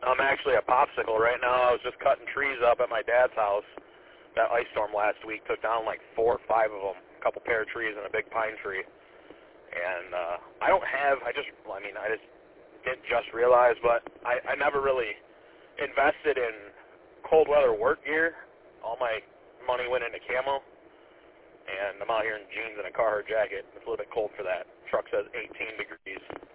I'm actually a popsicle right now. I was just cutting trees up at my dad's house. That ice storm last week took down like 4 or 5 of them, a couple pear trees and a big pine tree. And I just didn't just realize, but I never really invested in cold weather work gear. All my money went into camo, and I'm out here in jeans and a Carhartt jacket. It's a little bit cold for that. Truck says 18 degrees.